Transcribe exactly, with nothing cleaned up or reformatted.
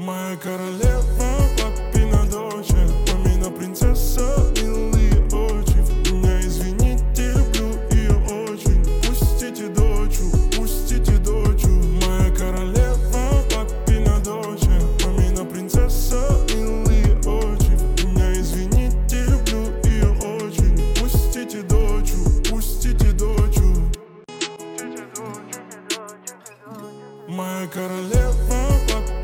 Моя королева, папина дочь, мамина принцесса, милые очи. Меня извините, люблю ее очень. Пустите дочу, пустите дочу. Моя королева, папина дочь, мамина принцесса, милые очи. Меня извините, люблю ее очень. Пустите дочу, пустите дочу. Моя королева, папина